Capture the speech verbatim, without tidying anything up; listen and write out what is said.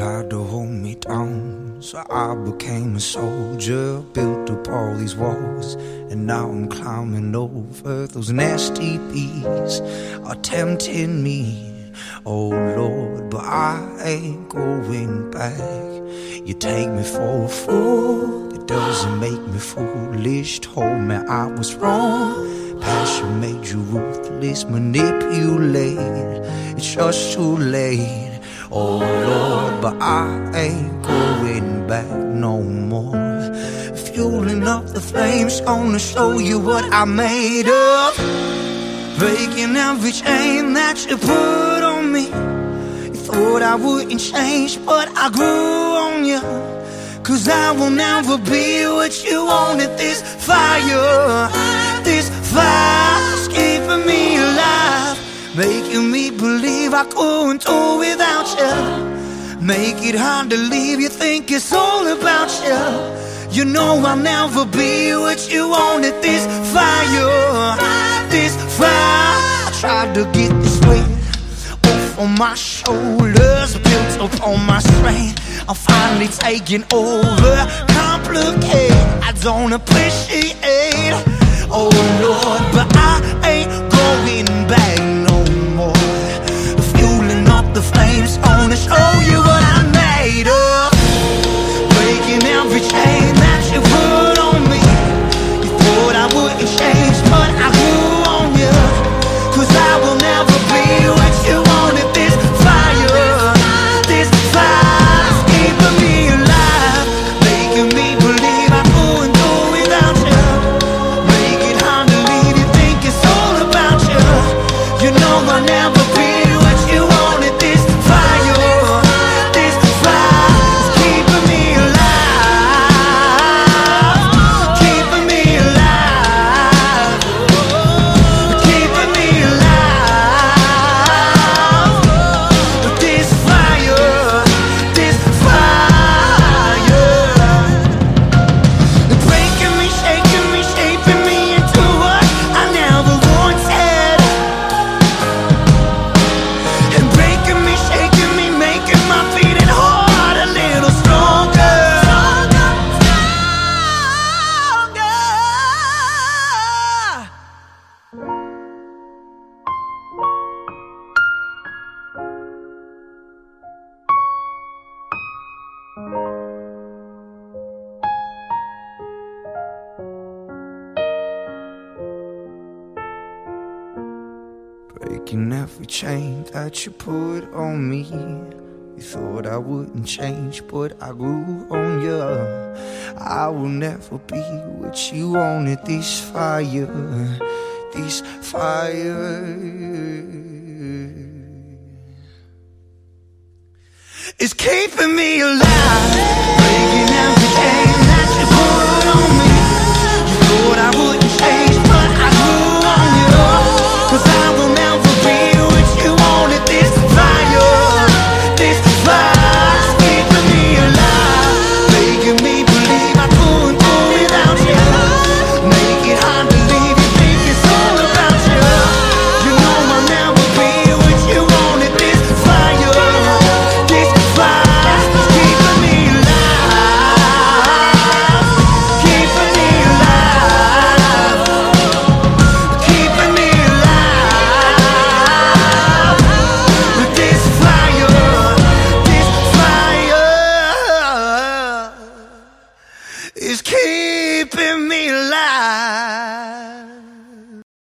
tried to hold me down, so I became a soldier. Built up all these walls, and now I'm climbing over. Those nasty bees are tempting me, oh Lord, but I ain't going back. You take me for a fool, it doesn't make me foolish. Told me I was wrong, passion made you ruthless. Manipulate, it's just too late. Oh Lord, but I ain't going back no more. Fueling up the flames, gonna show you what I made of. Breaking every chain that you put on me. You thought I wouldn't change, but I grew on you. Cause I will never be what you wanted. This fire, this fire's keeping me alive, making me believe I couldn't do without you. Make it hard to leave, you think it's all about you. You know I'll never be what you wanted. This fire, this fire. I tried to get this weight off on my shoulders, built up on my strength. I'm finally taking over. Complicate, I don't appreciate. Oh Lord, but I ain't going back no more. Fueling up the flames, gonna show you what I made of. Breaking every chain that you put on me. You thought I wouldn't change, but I grew on you. Cause I will never be what you wanted. This fire, this fire's keeping me alive, making me believe I couldn't do without you. Make it hard to leave, you think it's all about you. You know I'll never be what you wanted. This fire, this fire's keeping me alive, keeping me alive, keeping me alive. This fire, this fire, breaking me, shaking me, shaping me into what I never wanted. And breaking me, shaking me, making my beating heart a little stronger. Breaking every chain that you put on me. You thought I wouldn't change, but I grew on you. I will never be what you wanted. This fire, this fire is keeping me alive. Breaking